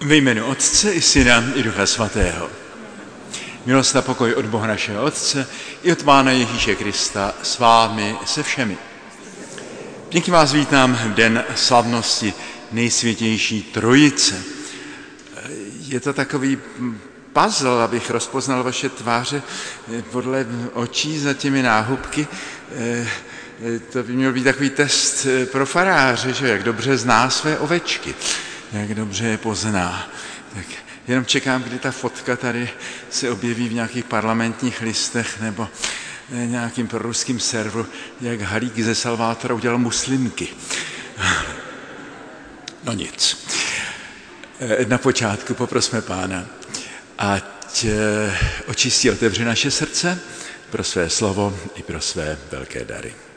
Ve jménu Otce i Syna i Ducha Svatého. Milost a pokoj od Boha našeho Otce i od Pána Ježíše Krista s vámi se všemi. Pěkně vás vítám v den slavnosti Nejsvětější Trojice. Je to takový puzzle, abych rozpoznal vaše tváře podle očí za těmi náhubky. To by měl být takový test pro faráře, že jak dobře zná své ovečky, jak dobře je pozná. Tak jenom čekám, kdy ta fotka tady se objeví v nějakých parlamentních listech nebo nějakým proruským serveru, jak Halík ze Salvátora udělal muslimky. No nic. Na počátku poprosme Pána, ať očistí a otevře naše srdce pro své slovo i pro své velké dary.